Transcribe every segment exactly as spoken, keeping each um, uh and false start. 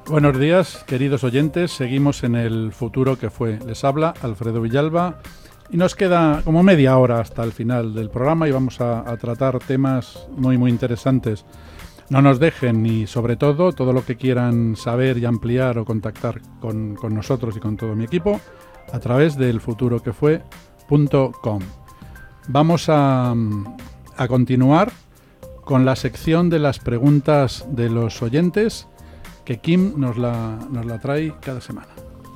Buenos días, queridos oyentes. Seguimos en el futuro que fue. Les habla Alfredo Villalba y nos queda como media hora hasta el final del programa y vamos a, a tratar temas muy muy interesantes. No nos dejen y sobre todo todo lo que quieran saber y ampliar o contactar con, con nosotros y con todo mi equipo a través del futuro que fue punto com. Vamos a, a continuar con la sección de las preguntas de los oyentes que Kim nos la, nos la trae cada semana.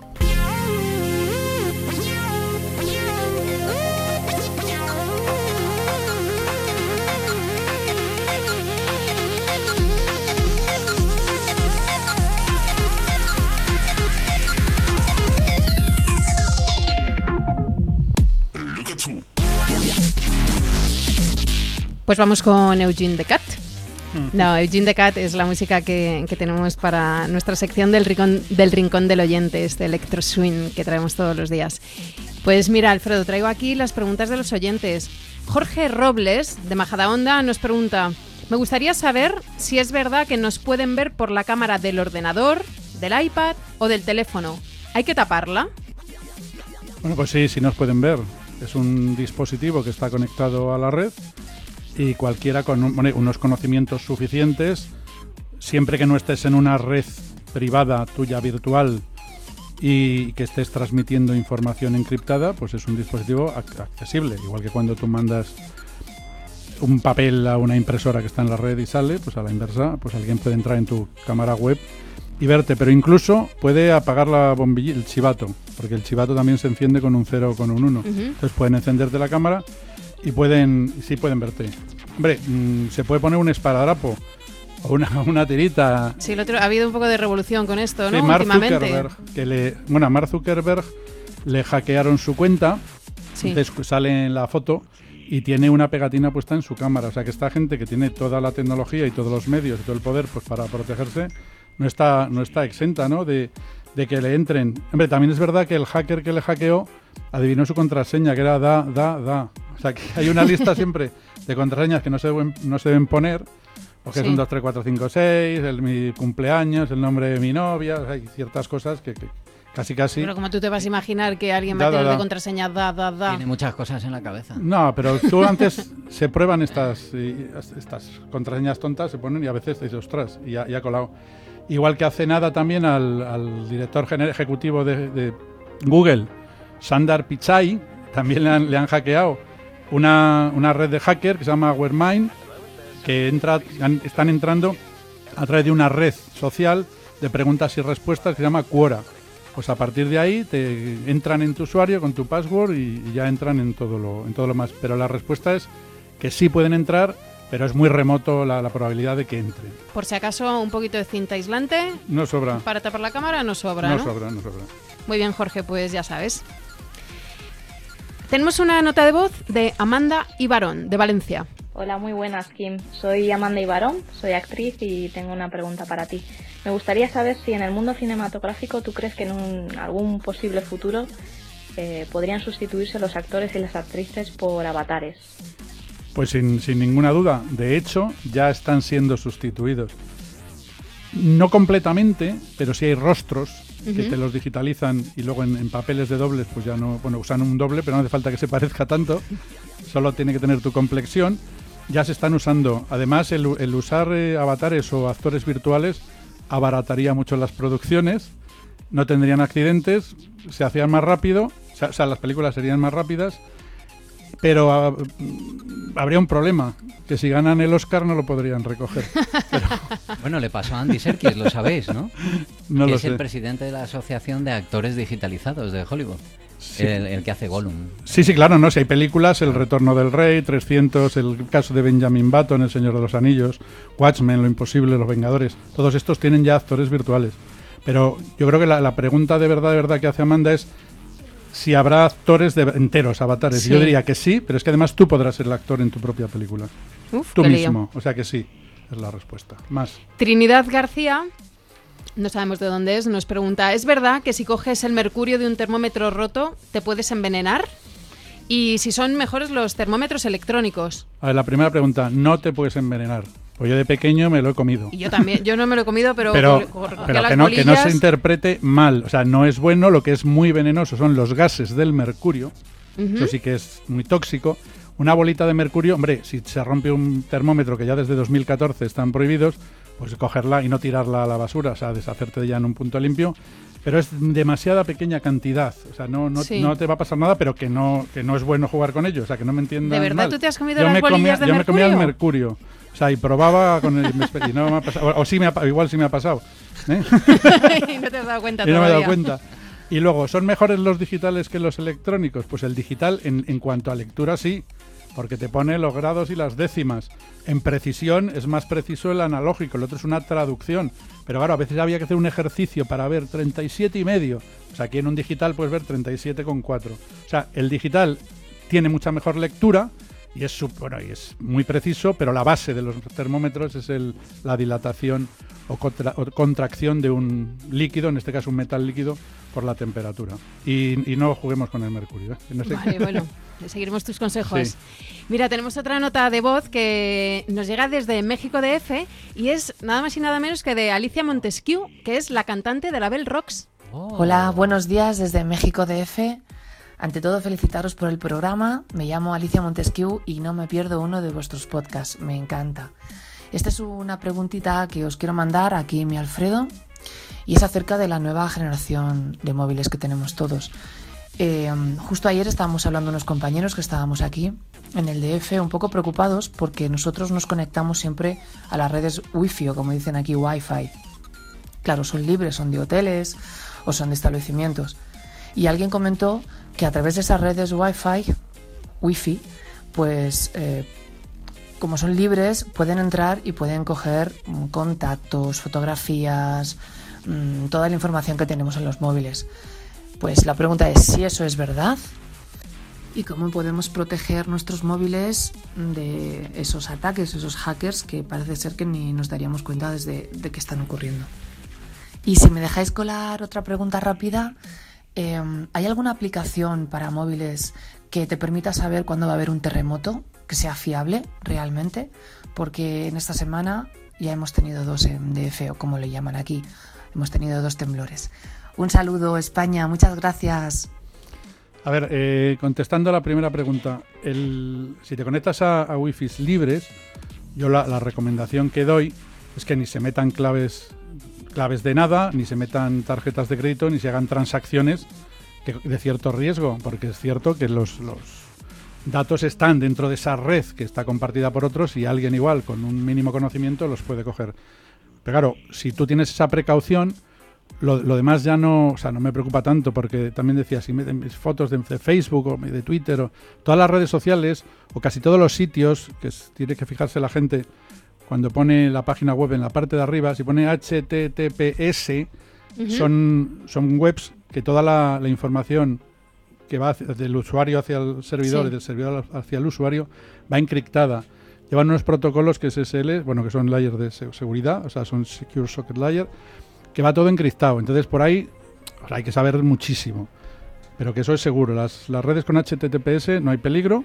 Pues vamos con Eugene the Cat. No, Eugene the Cat es la música que, que tenemos para nuestra sección del rincón, del rincón del oyente, este electro swing que traemos todos los días. Pues mira, Alfredo, traigo aquí las preguntas de los oyentes. Jorge Robles, de Majadahonda, nos pregunta: me gustaría saber si es verdad que nos pueden ver por la cámara del ordenador, del iPad o del teléfono. ¿Hay que taparla? Bueno, pues sí, sí nos pueden ver. Es un dispositivo que está conectado a la red y cualquiera con un, bueno, unos conocimientos suficientes, siempre que no estés en una red privada tuya virtual y que estés transmitiendo información encriptada, pues es un dispositivo ac- accesible. Igual que cuando tú mandas un papel a una impresora que está en la red y sale, pues a la inversa, pues alguien puede entrar en tu cámara web y verte, pero incluso puede apagar la bombilla, el chivato, porque el chivato también se enciende con un cero o con un uno. Uh-huh. Entonces pueden encenderte la cámara y pueden, sí pueden verte. Hombre, mmm, se puede poner un esparadrapo o una, una tirita. Sí, el otro, ha habido un poco de revolución con esto, ¿no? Sí, Mark últimamente. Zuckerberg, que le, bueno, a Mark Zuckerberg le hackearon su cuenta, sí. Entonces sale en la foto y tiene una pegatina puesta en su cámara. O sea que esta gente que tiene toda la tecnología y todos los medios y todo el poder pues para protegerse, no está, no está exenta, ¿no? De, de que le entren. Hombre, también es verdad que el hacker que le hackeó adivinó su contraseña, que era da, da, da. O sea que hay una lista siempre de contraseñas que no se deben, no se deben poner, porque sí. Es un dos, tres, cuatro, cinco, seis, el, mi cumpleaños, el nombre de mi novia, o sea, hay ciertas cosas que, que casi casi... Pero como tú te vas a imaginar que alguien va a tener de contraseña da, da, da... Tiene muchas cosas en la cabeza. No, pero tú antes se prueban estas, estas contraseñas tontas, se ponen y a veces te dices, ostras, y ya, ya ha colado. Igual que hace nada también al, al director general ejecutivo de, de Google, Sundar Pichai, también le han, le han hackeado una, una red de hacker que se llama Warmind, que entra, están entrando a través de una red social de preguntas y respuestas que se llama Quora. Pues a partir de ahí te entran en tu usuario con tu password y, y ya entran en todo lo, en todo lo más. Pero la respuesta es que sí pueden entrar, pero es muy remoto la, la probabilidad de que entren. Por si acaso, un poquito de cinta aislante. No sobra. Para tapar la cámara no sobra, ¿no? No sobra, no sobra. Muy bien, Jorge, pues ya sabes. Tenemos una nota de voz de Amanda Ibarón, de Valencia. Hola, muy buenas, Kim. Soy Amanda Ibarón, soy actriz y tengo una pregunta para ti. Me gustaría saber si en el mundo cinematográfico tú crees que en un, algún posible futuro eh, podrían sustituirse los actores y las actrices por avatares. Pues sin, sin ninguna duda. De hecho, ya están siendo sustituidos. No completamente, pero sí hay rostros uh-huh. que te los digitalizan y luego en, en papeles de dobles, pues ya no, bueno, usan un doble, pero no hace falta que se parezca tanto. Solo tiene que tener tu complexión. Ya se están usando. Además, el, el usar eh, avatares o actores virtuales abarataría mucho las producciones, no tendrían accidentes, se hacían más rápido, o sea, o sea las películas serían más rápidas, pero uh, habría un problema, que si ganan el Oscar no lo podrían recoger. Pero... Bueno, le pasó a Andy Serkis, lo sabéis, ¿no? No que lo es sé. El presidente de la Asociación de Actores Digitalizados de Hollywood. Sí. El, el que hace Gollum. Sí, sí, claro, no, si hay películas, El Retorno del Rey, trescientos, el caso de Benjamin Button, El Señor de los Anillos, Watchmen, Lo Imposible, Los Vengadores, todos estos tienen ya actores virtuales. Pero yo creo que la, la pregunta de verdad, de verdad que hace Amanda es si habrá actores de, enteros, avatares. Sí. Yo diría que sí, pero es que además tú podrás ser el actor en tu propia película. Uf, tú qué mismo, lío. O sea que sí, es la respuesta. Más. Trinidad García, no sabemos de dónde es, nos pregunta: ¿es verdad que si coges el mercurio de un termómetro roto te puedes envenenar? Y si son mejores los termómetros electrónicos. A ver, la primera pregunta, no te puedes envenenar. Pues yo de pequeño me lo he comido. Y yo también, yo no me lo he comido, pero, pero, cor- cor- pero las que, no, que no bolillas. se interprete mal. O sea, no es bueno, lo que es muy venenoso son los gases del mercurio. Ujú. Eso sí que es muy tóxico. Una bolita de mercurio, hombre, si se rompe un termómetro que ya desde dos mil catorce están prohibidos, pues cogerla y no tirarla a la basura, o sea, deshacerte de ella en un punto limpio. Pero es demasiada pequeña cantidad, o sea, no, no, Sí. no te va a pasar nada, pero que no, que no es bueno jugar con ello, o sea, que no me entiendan ¿De verdad mal. tú te has comido Yo las me comía- bolillas de Yo me comía el mercurio? mercurio, o sea, y probaba con el... y no me ha pasado, o, o sí me ha, igual sí me ha pasado, ¿eh? Y no te has dado cuenta y no me he todavía. dado cuenta. Y luego, ¿son mejores los digitales que los electrónicos? Pues el digital, en, en cuanto a lectura, sí, porque te pone los grados y las décimas. En precisión es más preciso el analógico, el otro es una traducción. Pero claro, a veces había que hacer un ejercicio para ver treinta y siete y medio. O sea, aquí en un digital puedes ver treinta y siete coma cuatro. O sea, el digital tiene mucha mejor lectura y es, sub- bueno, y es muy preciso, pero la base de los termómetros es el, la dilatación o, contra- o contracción de un líquido, en este caso un metal líquido, por la temperatura. Y, y no juguemos con el mercurio, ¿eh? No sé. Vale, bueno, seguiremos tus consejos. Sí. Mira, tenemos otra nota de voz que nos llega desde México D F y es nada más y nada menos que de Alicia Montesquieu, que es la cantante de la Bell Rocks. Oh. Hola, buenos días desde México D F. Ante todo, felicitaros por el programa. Me llamo Alicia Montesquieu y no me pierdo uno de vuestros podcasts. Me encanta. Esta es una preguntita que os quiero mandar aquí, mi Alfredo, y es acerca de la nueva generación de móviles que tenemos todos. Eh, justo ayer estábamos hablando unos compañeros que estábamos aquí en el D F un poco preocupados porque nosotros nos conectamos siempre a las redes Wi-Fi o como dicen aquí Wi-Fi. Claro, son libres, son de hoteles o son de establecimientos. Y alguien comentó que a través de esas redes Wi-Fi, Wi-Fi, pues eh, como son libres pueden entrar y pueden coger mm, contactos, fotografías, mmm, toda la información que tenemos en los móviles. Pues la pregunta es si eso es verdad y cómo podemos proteger nuestros móviles de esos ataques, esos hackers que parece ser que ni nos daríamos cuenta desde de que están ocurriendo. Y si me dejáis colar otra pregunta rápida, eh, ¿hay alguna aplicación para móviles que te permita saber cuándo va a haber un terremoto, que sea fiable realmente? Porque en esta semana ya hemos tenido dos en D F, o como le llaman aquí, hemos tenido dos temblores. Un saludo, España, muchas gracias. A ver, eh, contestando a la primera pregunta, el, si te conectas a, a Wi-Fi libres, yo la, la recomendación que doy es que ni se metan claves, claves de nada, ni se metan tarjetas de crédito, ni se hagan transacciones que, de cierto riesgo, porque es cierto que los, los datos están dentro de esa red que está compartida por otros y alguien igual con un mínimo conocimiento los puede coger. Pero claro, si tú tienes esa precaución, Lo, lo demás ya no, o sea, no me preocupa tanto, porque también decía, si me, mis fotos de, de Facebook o de Twitter o todas las redes sociales o casi todos los sitios, que es, tiene que fijarse la gente cuando pone la página web en la parte de arriba, si pone H T T P S, uh-huh. son, son webs que toda la, la información que va hacia, del usuario hacia el servidor sí. y del servidor hacia el usuario va encriptada. Llevan unos protocolos que es S S L, bueno, que son layers de seguridad, o sea, son Secure Socket Layer, que va todo encriptado. Entonces, por ahí o sea, hay que saber muchísimo. Pero que eso es seguro. Las, las redes con H T T P S no hay peligro.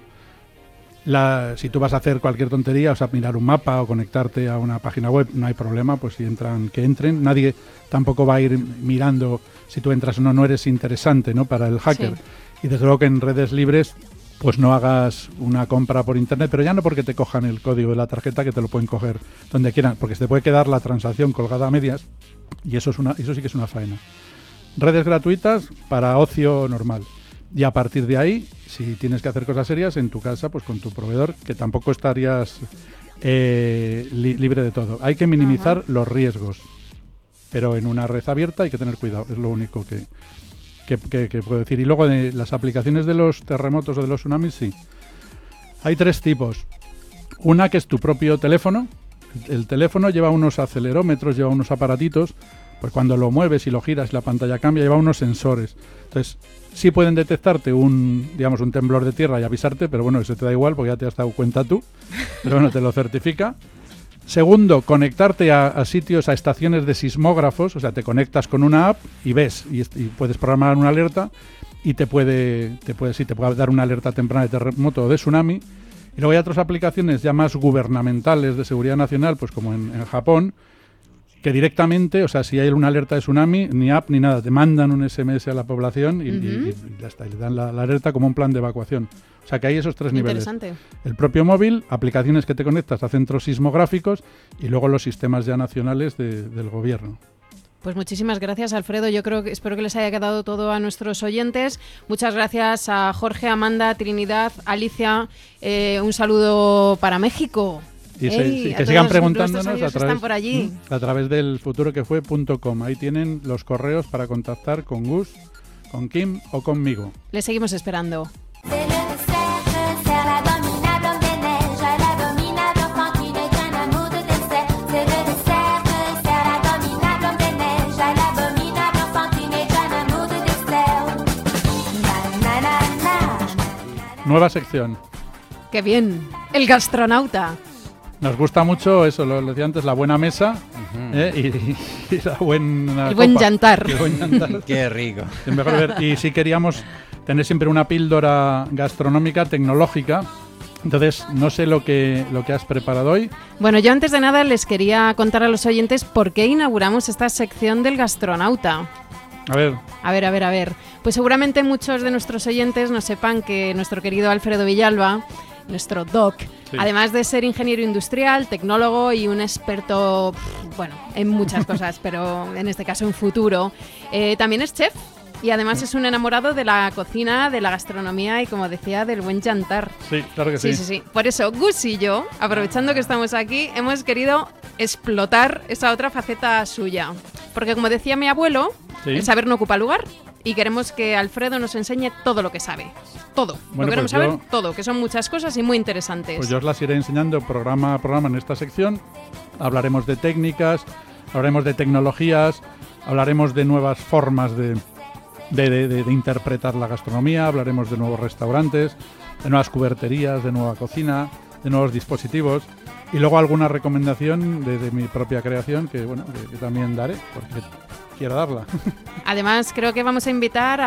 La, si tú vas a hacer cualquier tontería, o sea, mirar un mapa o conectarte a una página web, no hay problema. Pues si entran, que entren. Nadie tampoco va a ir mirando si tú entras o no. No eres interesante, ¿no?, para el hacker. Sí. Y desde luego que en redes libres pues no hagas una compra por internet, pero ya no porque te cojan el código de la tarjeta, que te lo pueden coger donde quieran, porque se te puede quedar la transacción colgada a medias y eso es una, eso sí que es una faena. Redes gratuitas para ocio normal. Y a partir de ahí, si tienes que hacer cosas serias en tu casa, pues con tu proveedor, que tampoco estarías eh, li- libre de todo. Hay que minimizar uh-huh. los riesgos, pero en una red abierta hay que tener cuidado, es lo único que... Que, que, que puedo decir. Y luego de las aplicaciones de los terremotos o de los tsunamis, sí. Hay tres tipos. Una que es tu propio teléfono. El teléfono lleva unos acelerómetros, lleva unos aparatitos. Pues cuando lo mueves y lo giras y la pantalla cambia, lleva unos sensores. Entonces, sí pueden detectarte un, digamos, un temblor de tierra y avisarte, pero bueno, eso te da igual porque ya te has dado cuenta tú. Pero bueno, te lo certifica. Segundo, conectarte a, a sitios, a estaciones de sismógrafos, o sea, te conectas con una app y ves, y, y puedes programar una alerta y te puede, te puede, sí, te puede dar una alerta temprana de terremoto o de tsunami. Y luego hay otras aplicaciones ya más gubernamentales de seguridad nacional, pues como en, en Japón, que directamente, o sea, si hay una alerta de tsunami, ni app ni nada, te mandan un ese eme ese a la población y, uh-huh. y, y ya está, y le dan la, la alerta como un plan de evacuación. O sea, que hay esos tres niveles. El propio móvil, aplicaciones que te conectas a centros sismográficos y luego los sistemas ya nacionales de, del gobierno. Pues muchísimas gracias, Alfredo. Yo creo que espero que les haya quedado todo a nuestros oyentes. Muchas gracias a Jorge, Amanda, Trinidad, Alicia. Eh, un saludo para México. Y se, Ey, sí, que sigan preguntándonos a través, por allí. a través del futuro que fue punto com. Ahí tienen los correos para contactar con Gus, con Kim o conmigo. Les seguimos esperando. Nueva sección. ¡Qué bien! El gastronauta. Nos gusta mucho eso, lo, lo decía antes, la buena mesa uh-huh. ¿eh? y, y, y la buena el buen copa. yantar. El buen yantar. Qué rico. Es mejor ver. Y si queríamos tener siempre una píldora gastronómica, tecnológica. Entonces, no sé lo que, lo que has preparado hoy. Bueno, yo antes de nada les quería contar a los oyentes por qué inauguramos esta sección del gastronauta. A ver. A ver, a ver, a ver. Pues seguramente muchos de nuestros oyentes no sepan que nuestro querido Alfredo Villalba, nuestro doc, sí. además de ser ingeniero industrial, tecnólogo y un experto, bueno, en muchas cosas, pero en este caso en futuro, eh, también es chef. Y además es un enamorado de la cocina, de la gastronomía y, como decía, del buen jantar. Sí, claro que sí. Sí, sí, sí. Por eso, Gus y yo, aprovechando que estamos aquí, hemos querido explotar esa otra faceta suya. Porque, como decía mi abuelo, sí. el saber no ocupa lugar. Y queremos que Alfredo nos enseñe todo lo que sabe. Todo. Bueno, lo queremos pues yo, saber todo, que son muchas cosas y muy interesantes. Pues yo os las iré enseñando programa a programa en esta sección. Hablaremos de técnicas, hablaremos de tecnologías, hablaremos de nuevas formas de... De, de, de, de interpretar la gastronomía, hablaremos de nuevos restaurantes, de nuevas cuberterías, de nueva cocina, de nuevos dispositivos y luego alguna recomendación de, de mi propia creación que bueno que, que también daré porque quiero darla. Además creo que vamos a invitar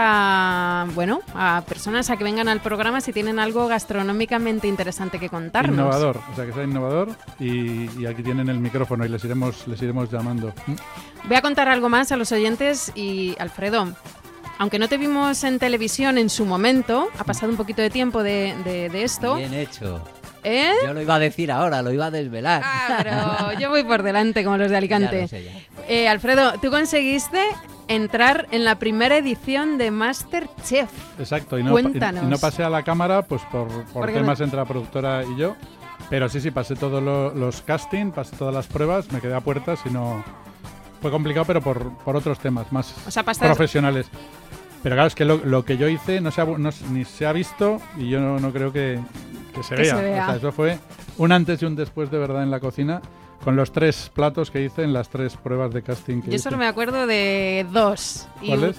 a bueno a personas a que vengan al programa si tienen algo gastronómicamente interesante que contarnos. Innovador, o sea que sea innovador y, y aquí tienen el micrófono y les iremos les iremos llamando. Voy a contar algo más a los oyentes y Alfredo. Aunque no te vimos en televisión en su momento, ha pasado un poquito de tiempo de, de, de esto. Bien hecho. ¿Eh? Yo lo iba a decir ahora, lo iba a desvelar. Ah, pero yo voy por delante, como los de Alicante. Ya lo sé, ya. Eh, Alfredo, tú conseguiste entrar en la primera edición de MasterChef. Exacto, y no, Cuéntanos. Y, y no pasé a la cámara pues por, por temas no? entre la productora y yo. Pero sí, sí, pasé todos lo, los castings, pasé todas las pruebas, me quedé a puertas y no... Fue complicado, pero por, por otros temas más o sea, pastas... profesionales. Pero claro, es que lo, lo que yo hice no se ha, no, ni se ha visto y yo no, no creo que, que se que vea. Se vea. O sea, eso fue un antes y un después de verdad en la cocina con los tres platos que hice en las tres pruebas de casting que yo hice. solo me acuerdo de dos. ¿Cuáles?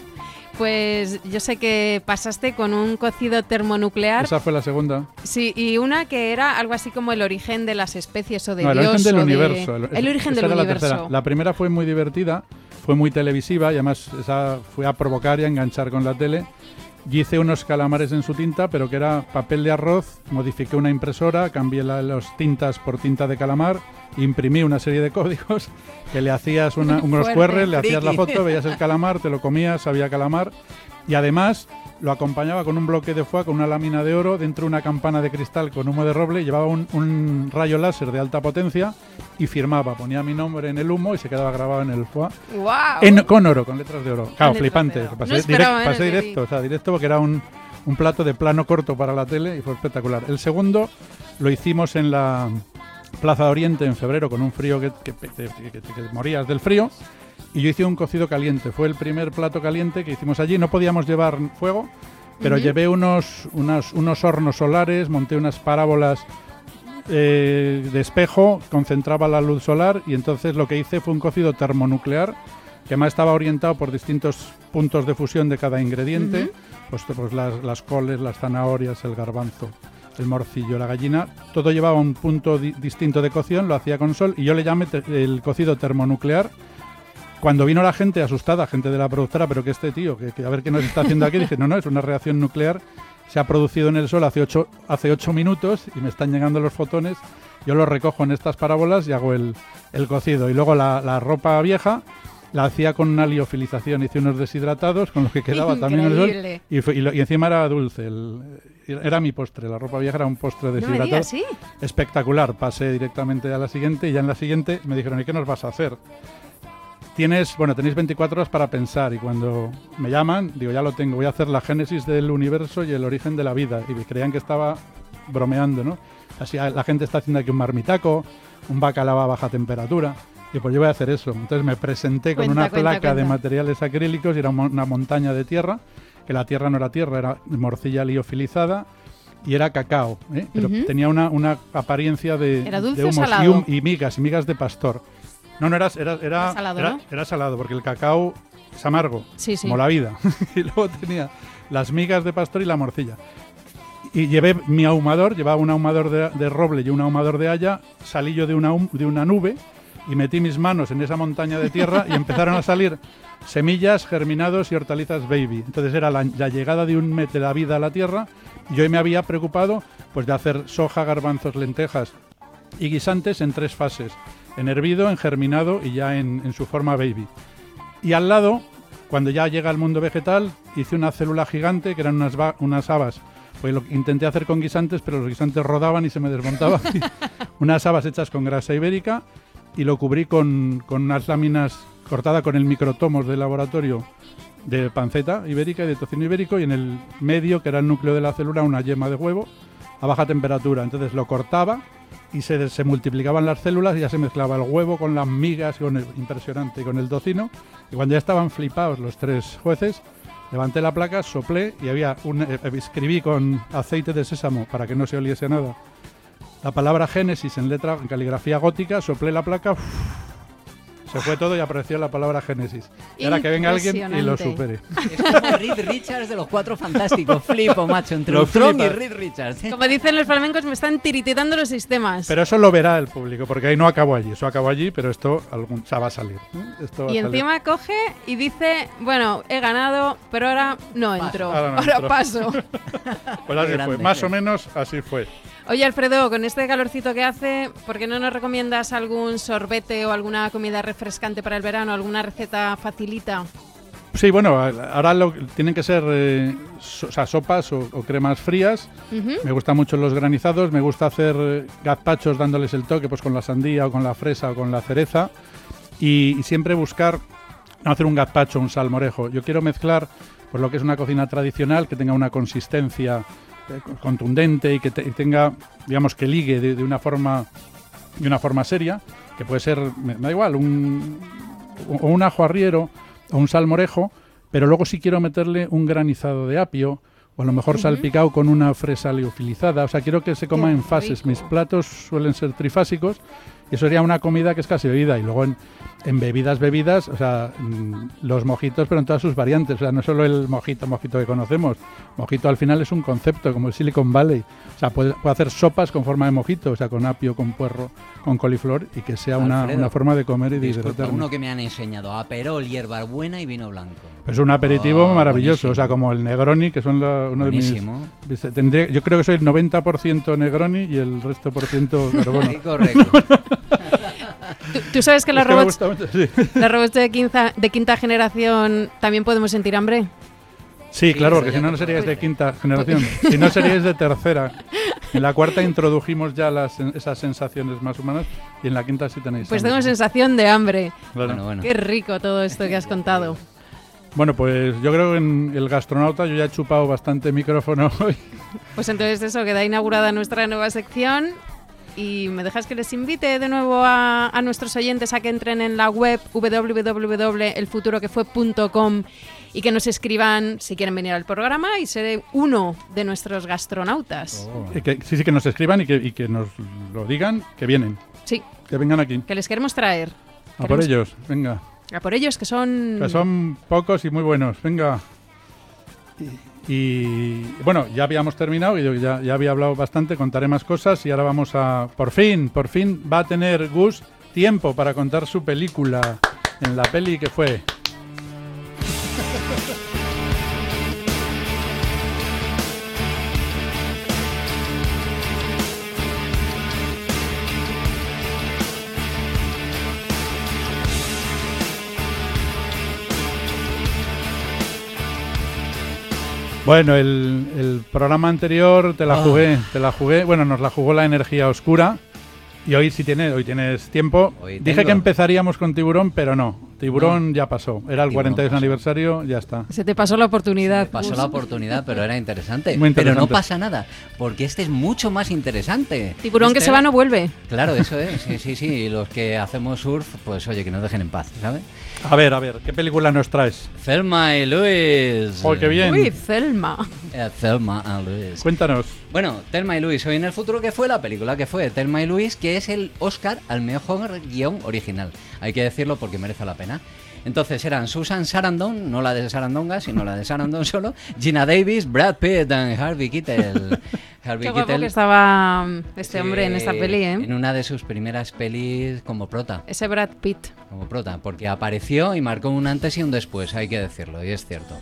Pues yo sé que pasaste con un cocido termonuclear. Esa fue la segunda. Sí, y una que era algo así como el origen de las especies o de no, Dios. El origen del o universo. De... El, el origen del era universo. La, la primera fue muy divertida, fue muy televisiva y además esa fue a provocar y a enganchar con la tele. Y hice unos calamares en su tinta, pero que era papel de arroz, modifiqué una impresora, cambié la, las tintas por tinta de calamar, imprimí una serie de códigos que le hacías una, unos Fuerte, cuerres, le friki. hacías la foto, veías el calamar, te lo comías, sabía calamar y además lo acompañaba con un bloque de foie, con una lámina de oro, dentro de una campana de cristal con humo de roble, llevaba un, un rayo láser de alta potencia y firmaba, ponía mi nombre en el humo y se quedaba grabado en el foie. ¡Wow! En, con oro, con letras de oro. Claro, flipante. No Pasé, esperaba, direct, pasé ¿eh? directo, o sea, directo porque era un, un plato de plano corto para la tele y fue espectacular. El segundo lo hicimos en la Plaza de Oriente en febrero con un frío que, que, que, que, que, que morías del frío. Y yo hice un cocido caliente. Fue el primer plato caliente que hicimos allí. No podíamos llevar fuego, pero uh-huh. llevé unos, unos, unos hornos solares, monté unas parábolas eh, de espejo, concentraba la luz solar y entonces lo que hice fue un cocido termonuclear que además estaba orientado por distintos puntos de fusión de cada ingrediente, uh-huh. pues, pues las, las coles, las zanahorias, el garbanzo, el morcillo, la gallina, todo llevaba un punto di- distinto de cocción, lo hacía con sol y yo le llamé te- el cocido termonuclear. Cuando vino la gente asustada, gente de la productora, pero que este tío, que, que a ver qué nos está haciendo aquí, dije, no, no, es una reacción nuclear se ha producido en el Sol hace ocho, hace ocho minutos y me están llegando los fotones. Yo los recojo en estas parábolas y hago el, el cocido. Y luego la, la ropa vieja la hacía con una liofilización. Hice unos deshidratados con los que quedaba también en el Sol. Y, fue, y, lo, y encima era dulce. El, era mi postre. La ropa vieja era un postre deshidratado. No me digas, ¿sí? Espectacular. Pasé directamente a la siguiente y ya en la siguiente me dijeron, ¿y qué nos vas a hacer? Tienes, bueno, tenéis veinticuatro horas para pensar y cuando me llaman, digo, ya lo tengo, voy a hacer la génesis del universo y el origen de la vida. Y me creían que estaba bromeando, ¿no? Así la gente está haciendo aquí un marmitaco, un bacalao a baja temperatura. Y pues yo voy a hacer eso. Entonces me presenté con cuenta, una cuenta, placa cuenta. de materiales acrílicos y era una montaña de tierra, que la tierra no era tierra, era morcilla liofilizada y era cacao, ¿eh? Pero Uh-huh. tenía una, una apariencia de, ¿Era dulce de o humos salado? y, hum- y migas, y migas de pastor. No, no, era, era, era, Era salado, era, ¿no? era salado, porque el cacao es amargo, Sí, sí. como la vida. Y luego tenía las migas de pastor y la morcilla. Y llevé mi ahumador, llevaba un ahumador de, de roble y un ahumador de haya, salí yo de una, hum- de una nube y metí mis manos en esa montaña de tierra y empezaron a salir semillas, germinados y hortalizas baby. Entonces era la, la llegada de un mes de la vida a la tierra. Y yo me había preocupado pues de hacer soja, garbanzos, lentejas y guisantes en tres fases: en hervido, en germinado y ya en, en su forma baby. Y al lado, cuando ya llega al mundo vegetal, hice una célula gigante que eran unas, va- unas habas. Pues lo intenté hacer con guisantes, pero los guisantes rodaban y se me desmontaban. Unas habas hechas con grasa ibérica y lo cubrí con, con unas láminas cortadas con el microtomos del laboratorio de panceta ibérica y de tocino ibérico, y en el medio, que era el núcleo de la célula, una yema de huevo a baja temperatura. Entonces lo cortaba y se, se multiplicaban las células y ya se mezclaba el huevo con las migas, con el, impresionante, con el tocino. Y cuando ya estaban flipados los tres jueces, levanté la placa, soplé y había un, eh, escribí con aceite de sésamo para que no se oliese nada la palabra Génesis en letra, en caligrafía gótica, soplé la placa, uff, se fue todo y apareció la palabra Génesis. Y ahora que venga alguien y lo supere. Es como Reed Richards de los Cuatro Fantásticos. Flipo, macho, entre Lo Ultron y flipas. Reed Richards. Como dicen los flamencos, me están tirititando los sistemas. Pero eso lo verá el público, porque ahí no acabó allí. Eso acabó allí, pero esto algún, o sea, va a salir. ¿eh? Esto va Y a salir. encima coge y dice, bueno, he ganado, pero ahora no entro, Ahora no ahora entro. paso. Pues así Grande, fue, más sí. o menos así fue. Oye, Alfredo, con este calorcito que hace, ¿por qué no nos recomiendas algún sorbete o alguna comida refrescante para el verano, alguna receta facilita? Sí, bueno, ahora lo, tienen que ser eh, so, o sea, sopas o, o cremas frías. Ujú. Me gustan mucho los granizados, me gusta hacer eh, gazpachos dándoles el toque pues con la sandía o con la fresa o con la cereza. Y, y siempre buscar no hacer un gazpacho, un salmorejo. Yo quiero mezclar pues lo que es una cocina tradicional, que tenga una consistencia eh, contundente y que te, y tenga, digamos, que ligue de, de una forma de una forma seria, que puede ser, me da igual, un, o un ajo arriero o un salmorejo, pero luego sí quiero meterle un granizado de apio o a lo mejor Ujú. salpicado con una fresa liofilizada. O sea, quiero que se coma Qué en fases. rico. Mis platos suelen ser trifásicos y eso sería una comida que es casi bebida. Y luego en, en bebidas, bebidas, o sea, mm, los mojitos, pero en todas sus variantes. O sea, no solo el mojito, mojito que conocemos. Mojito al final es un concepto, como el Silicon Valley. O sea, puede, puede hacer sopas con forma de mojito, o sea, con apio, con puerro, con coliflor, y que sea una, Alfredo, una forma de comer y de Disculpa, hidratarme. uno que me han enseñado, aperol, hierbabuena y vino blanco. Es un aperitivo Oh, maravilloso, o sea, buenísimo. como el Negroni, que son la- uno Buenísimo. de mis... Tendré, yo creo que soy el noventa por ciento Negroni y el resto por ciento carbono. Sí, correcto. ¿Tú, tú sabes que los Es que me robots, gusta mucho, sí. los robots de, quinta, de quinta generación también podemos sentir hambre? Sí, claro, eso porque ya si no, te no seríais de puedo quinta generación. Si no, seríais de tercera. En la cuarta introdujimos ya las, esas sensaciones más humanas y en la quinta sí tenéis. Pues hambre. tengo sensación de hambre. Claro. Bueno, bueno. Qué rico todo esto que has contado. Bueno, pues yo creo que en El Gastronauta yo ya he chupado bastante micrófono hoy. Pues entonces eso, queda inaugurada nuestra nueva sección. Y me dejas que les invite de nuevo a, a nuestros oyentes a que entren en la web doble u doble u doble u punto el futuro que fue punto com y que nos escriban si quieren venir al programa y ser uno de nuestros gastronautas. Oh. Y que, sí, sí, que nos escriban y que, y que nos lo digan, que vienen, Sí, que vengan aquí. que les queremos traer. A por Queremos- ellos, venga. A por ellos que son... Que son pocos y muy buenos, venga. Y, y, bueno, ya habíamos terminado, y yo ya, ya había hablado bastante, contaré más cosas y ahora vamos a... Por fin, por fin va a tener Gus tiempo para contar su película en la peli que fue. Bueno, el, el programa anterior te la Oh. jugué, te la jugué. Bueno, nos la jugó la energía oscura. Y hoy sí tienes, hoy tienes tiempo. Hoy Dije tengo. que empezaríamos con Tiburón, pero no. Tiburón No. ya pasó. Era el Tiburón cuarenta y dos pasó. aniversario, ya está. Se te pasó la oportunidad. Me pasó Gus. la oportunidad, pero era interesante. Muy interesante. Pero no pasa nada, porque este es mucho más interesante. Tiburón que Este- se va no vuelve. Claro, eso es, sí, sí, sí. Y los que hacemos surf, pues oye, que nos dejen en paz, ¿sabes? A ver, a ver, ¿qué película nos traes? Thelma y Louise. ¡Oh, qué bien! Uy, Thelma. Eh, Thelma y Louise. Cuéntanos. Bueno, Thelma y Louise, hoy en el futuro, ¿qué fue la película? ¿Qué fue? Thelma y Louise, que es el Oscar al mejor guión original. Hay que decirlo porque merece la pena. Entonces eran Susan Sarandon, no la de Sarandonga, sino la de Sarandon solo, Gina Davis, Brad Pitt y Harvey Keitel. Harvey Qué guapo Keitel, que estaba mm, este sí, hombre en esta peli, ¿eh? En una de sus primeras pelis como prota. Ese Brad Pitt. Como prota, porque apareció y marcó un antes y un después, hay que decirlo, y es cierto.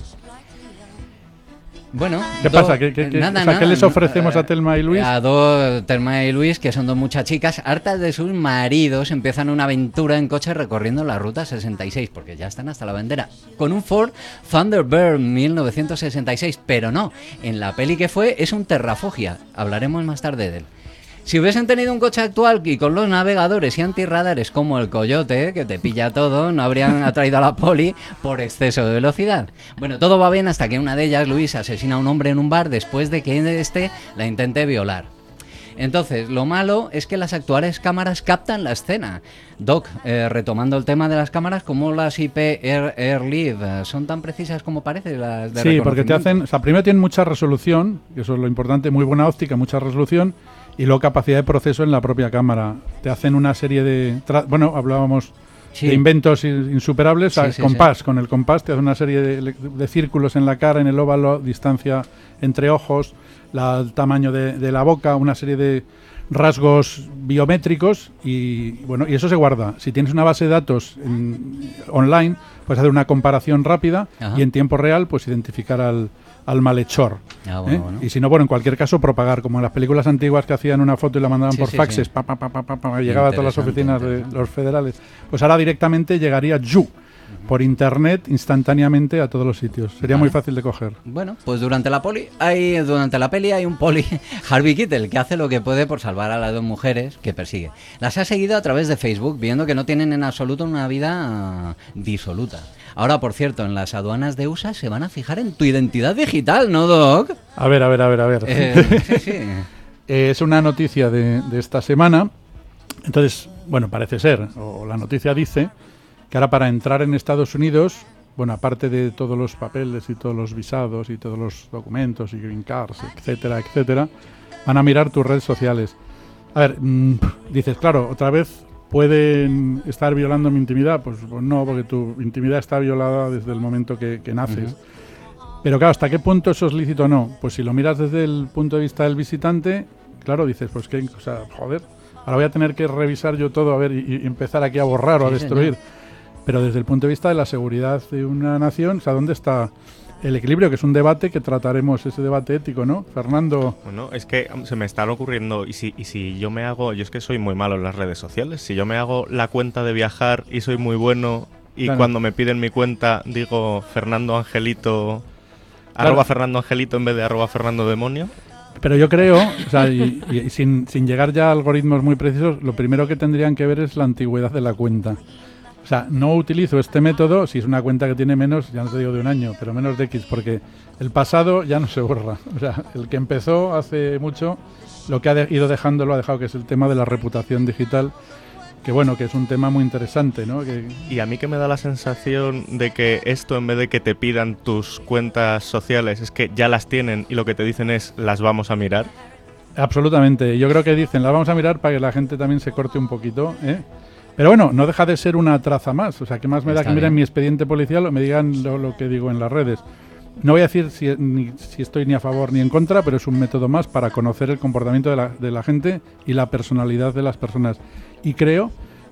Bueno, ¿Qué do- pasa? ¿Qué, qué, qué- nada, o sea, ¿qué nada, les no, ofrecemos eh, a Thelma y Luis? A dos, Thelma y Luis, que son dos muchas chicas, hartas de sus maridos, empiezan una aventura en coche recorriendo la ruta sesenta y seis, porque ya están hasta la bandera, con un Ford Thunderbird mil novecientos sesenta y seis, pero no, en la peli que fue es un Terrafugia, hablaremos más tarde de él. Si hubiesen tenido un coche actual y con los navegadores y antirradares como el Coyote, que te pilla todo, no habrían atraído a la poli por exceso de velocidad. Bueno, todo va bien hasta que una de ellas, Luis, asesina a un hombre en un bar después de que éste la intente violar. Entonces, lo malo es que las actuales cámaras captan la escena. Doc, eh, retomando el tema de las cámaras, ¿cómo las I P Air, AirLive son tan precisas como parece las de Sí, porque te reconocimiento? hacen, o sea, primero tienen mucha resolución, que eso es lo importante, muy buena óptica, mucha resolución, y luego capacidad de proceso en la propia cámara. Te hacen una serie de, tra- bueno, hablábamos Sí. de inventos in- insuperables, o sea, Sí, sí, compás, sí. con el compás te hace una serie de, de círculos en la cara, en el óvalo, distancia entre ojos, la, el tamaño de, de la boca, una serie de rasgos biométricos y bueno, y eso se guarda. Si tienes una base de datos en- online, puedes hacer una comparación rápida Ajá. y en tiempo real pues identificar al, al malhechor. Ah, bueno, ¿eh? bueno. Y si no, bueno, en cualquier caso propagar, como en las películas antiguas que hacían una foto y la mandaban Sí, por sí, faxes, sí. pa, pa, pa, pa, pa, pa, llegaba a todas las Interesante, oficinas de interesante. los federales. Pues ahora directamente llegaría yu, por internet, instantáneamente a todos los sitios. Sería muy Vale. fácil de coger. Bueno, pues durante la poli hay durante la peli hay un poli, Harvey Keitel, que hace lo que puede por salvar a las dos mujeres que persigue. Las ha seguido a través de Facebook, viendo que no tienen en absoluto una vida ah, disoluta. Ahora, por cierto, en las aduanas de U S A se van a fijar en tu identidad digital, ¿no, Doc? A ver, a ver, a ver, a ver. Eh, sí, sí. Eh, es una noticia de, de esta semana. Entonces, bueno, parece ser, o la noticia dice, que ahora para entrar en Estados Unidos, bueno, aparte de todos los papeles y todos los visados y todos los documentos y green cards, etcétera, etcétera, van a mirar tus redes sociales. A ver, mm, dices, claro, otra vez pueden estar violando mi intimidad. Pues, pues no, porque tu intimidad está violada desde el momento que, que naces. Pero claro, ¿hasta qué punto eso es lícito o no? Pues si lo miras desde el punto de vista del visitante, claro, dices, pues que, o sea, joder, ahora voy a tener que revisar yo todo, a ver, y, y empezar aquí a borrar o a Sí, destruir. señor. Pero desde el punto de vista de la seguridad de una nación, o sea, ¿dónde está el equilibrio? Que es un debate que trataremos, ese debate ético, ¿no? Fernando, Bueno, es que um, se me están ocurriendo, y si, y si yo me hago, yo es que soy muy malo en las redes sociales, si yo me hago la cuenta de viajar y soy muy bueno, y Claro. cuando me piden mi cuenta digo Fernando Angelito, Claro. arroba Fernando Angelito en vez de arroba Fernando Demonio. pero yo creo, o sea, y, y- y sin, sin llegar ya a algoritmos muy precisos, lo primero que tendrían que ver es la antigüedad de la cuenta. O sea, no utilizo este método si es una cuenta que tiene menos, ya no te digo de un año, pero menos de X, porque el pasado ya no se borra. O sea, el que empezó hace mucho, lo que ha de- ido dejando lo ha dejado, que es el tema de la reputación digital, que bueno, que es un tema muy interesante, ¿no? Que, Y a mí que me da la sensación de que esto, en vez de que te pidan tus cuentas sociales, es que ya las tienen y lo que te dicen es las vamos a mirar. absolutamente. Yo creo que dicen, la vamos a mirar para que la gente también se corte un poquito, ¿eh? Pero bueno, no deja de ser una traza más. O sea, ¿qué más me da Está que miren bien. mi expediente policial o me digan lo, lo que digo en las redes? No voy a decir si, ni, si estoy ni a favor ni en contra, pero es un método más para conocer el comportamiento de la, de la gente y la personalidad de las personas. Y creo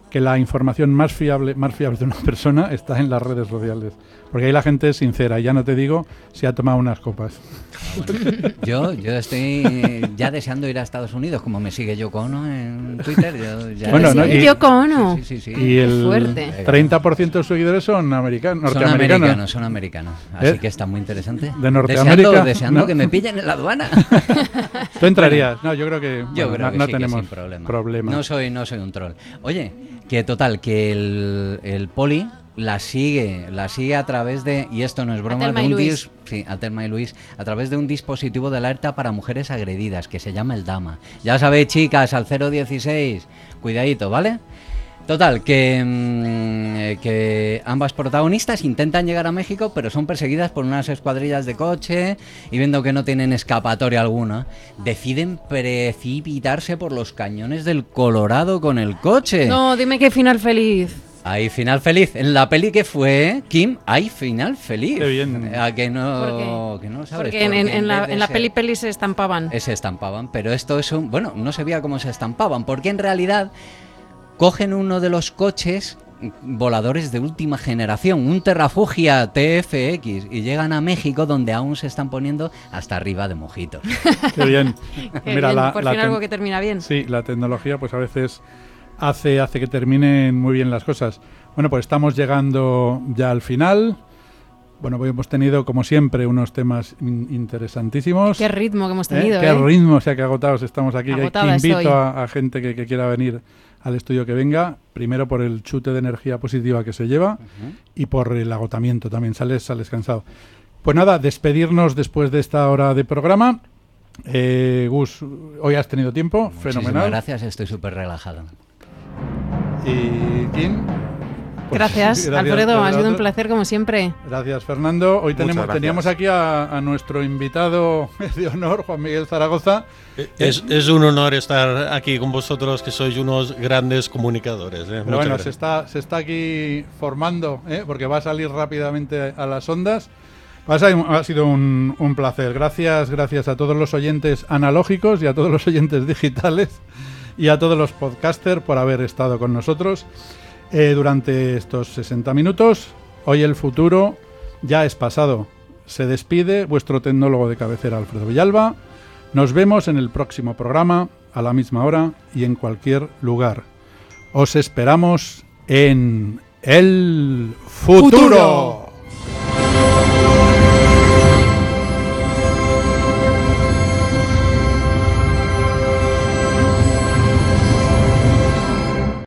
que la información más fiable, más fiable de una persona está en las redes sociales. Porque ahí la gente es sincera, y ya no te digo si ha tomado unas copas. Yo, yo estoy ya deseando ir a Estados Unidos, como me sigue Yoko Ono en Twitter. Yo ya Bueno, ¿no? Y Yoko Ono. Sí, sí, sí, sí. Y el Fuerte. treinta por ciento de sus seguidores son americanos, Son norteamericanos. americanos, son americanos. Así ¿Eh? que está muy interesante. De Norteamérica, Deseando, deseando ¿no? que me pillen en la aduana. ¿Tú entrarías? No, yo creo que, Yo bueno, creo no, que no sí, que tenemos sin problema. problema. No soy, no soy un troll. Oye, que total, que el, el poli la sigue, la sigue a través de, y esto no es broma, Atelma de y un Luis. dis- sí, Atelma y Luis, a través de un dispositivo de alerta para mujeres agredidas que se llama el Dama. Ya sabéis, chicas, al cero dieciséis, cuidadito, ¿vale? Total, que, mm, que ambas protagonistas intentan llegar a México, pero son perseguidas por unas escuadrillas de coche y viendo que no tienen escapatoria alguna, deciden precipitarse por los cañones del Colorado con el coche. No, dime qué final feliz. Hay final feliz. En la peli que fue, Kim, hay final feliz. Qué bien. ¿A que no, ¿Por qué? que no lo sabes? Porque en, en- en la, vez de en la ser- peli peli se estampaban. eh, se estampaban, pero esto es un... Bueno, no se veía cómo se estampaban, porque en realidad cogen uno de los coches voladores de última generación, un Terrafugia T F X, y llegan a México, donde aún se están poniendo hasta arriba de mojitos. Qué bien. Qué Mira, bien, la, por la fin ten- algo que termina bien. Sí, la tecnología pues a veces hace, hace que terminen muy bien las cosas. Bueno, pues estamos llegando ya al final. Bueno, pues hemos tenido, como siempre, unos temas in- interesantísimos. Qué ritmo que hemos ¿Eh? tenido, Qué ¿eh? ritmo, o sea, que agotados estamos aquí. Que Agotada invito estoy. a, a gente que, que quiera venir al estudio que venga, primero por el chute de energía positiva que se lleva y por el agotamiento también, sales, sales cansado. Pues nada, despedirnos después de esta hora de programa. Eh, Gus, hoy has tenido tiempo, Muchísimas fenomenal. gracias, estoy súper relajado. Y Kim. pues, Gracias, Alfredo, ha sido un Alfredo. placer como siempre. Gracias, Fernando. Hoy Muchas tenemos, gracias. teníamos aquí a, a nuestro invitado de honor, Juan Miguel Zaragoza. Es, es un honor estar aquí con vosotros, que sois unos grandes comunicadores. ¿eh? Pero Muchas bueno, gracias. se está, se está aquí formando, ¿eh? Porque va a salir rápidamente a las ondas. Ha sido, ha sido un, un placer. Gracias, gracias a todos los oyentes analógicos y a todos los oyentes digitales y a todos los podcasters por haber estado con nosotros eh, durante estos sesenta minutos. Hoy el futuro ya es pasado. Se despide vuestro tecnólogo de cabecera, Alfredo Villalba. Nos vemos en el próximo programa, a la misma hora y en cualquier lugar. Os esperamos en el futuro.